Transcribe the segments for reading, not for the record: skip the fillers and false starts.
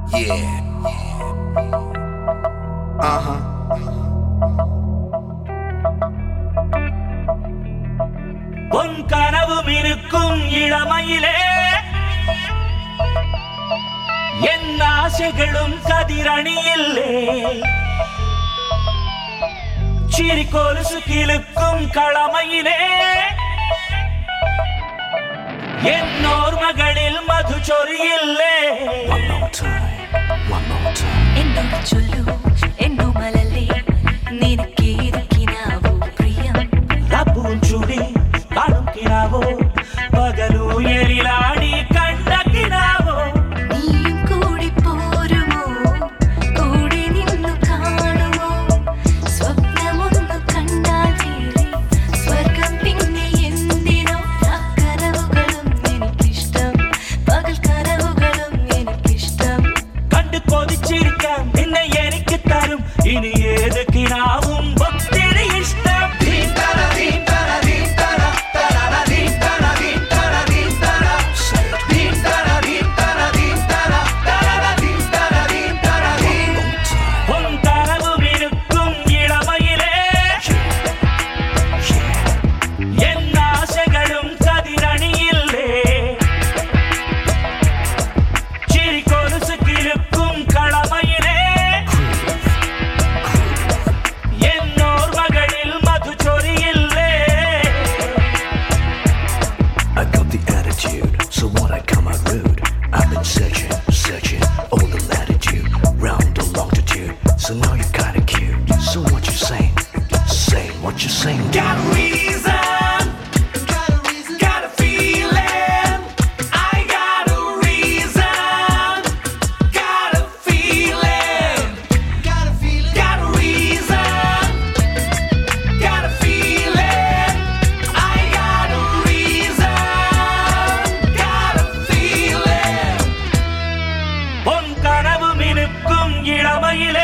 Yeah. பொன் கனவும் இருக்கும் இளமையிலே என் ஆசைகளும் கதிரணியில்லே சிரிகொலுசு கிலுக்கும் களமையிலே என் ஓர்மகளில் மதுச்சொரியில்லே എന്നോട് ചൊല്ലൂ എന്നോമലല്ലേ നിനക്കേതൊക്കിനാവോ പ്രിയം റബ്ബും ചുടി കാണും കിനാവോ പകലു എരിലാടി കണ്ട കിനാവോ നീയും കൂടി പോരുമോ കൂടെ നിന്നു കാണുമോ സ്വപ്നമൊന്നു കണ്ടാൽ തീരെ സ്വർഗം പിന്നെ എന്തിനോ കനവുകളും എനിക്കിഷ്ടം പകൽ കനവുകളും എനിക്കിഷ്ടം കണ്ടു കൊതിച്ചിരിക്കാം നിന്നെ എനിക്ക് തരും ഇനി ഏത് കിനാവും ഒത്തിരി ഇഷ്ടം So now you're kinda cute. So what you saying? Say what you saying. Got a reason, got a feeling. I got a reason, got a feeling. Got a reason, got a feeling. I got a reason, got a feeling. பொன் கனவு மினுக்கும் இளமையிலே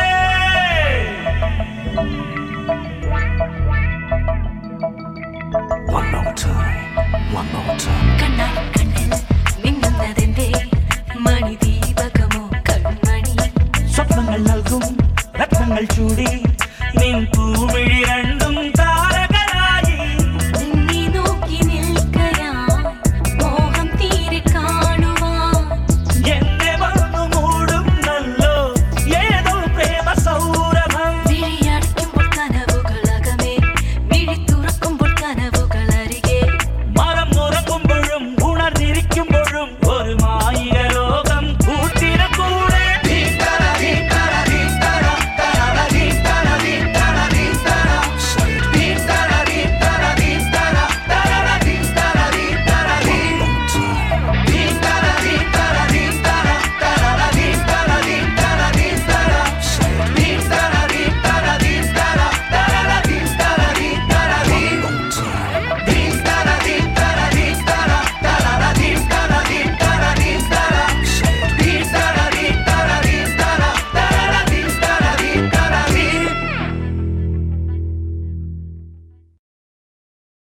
One more time. കണ്ണാൽ കണ്ണിൽ മിന്നുന്നതെന്തേ മണിദീപകമോ കൺമണി സ്വപ്നങ്ങൾ നൽകും രത്നങ്ങൾ ചൂടി നിൻ പൂമിഴി രണ്ടും താരകളായി നിന്നെ നോക്കി നിൽക്കയായി മോഹം തീരെ കാണുവാൻ എന്നെ വന്നു മൂടും നല്ലോ ഏതോ പ്രേമ സൗരഭം വിഴിയടയ്ക്കുമ്പോൾ കനവുകളകമേ വിഴി തുറക്കുമ്പോൾ കനവുകൾ അരികെ മരം ഉറങ്ങുമ്പോഴും ഉണർന്നിരിക്കുമ്പോഴും ഒരു മായിക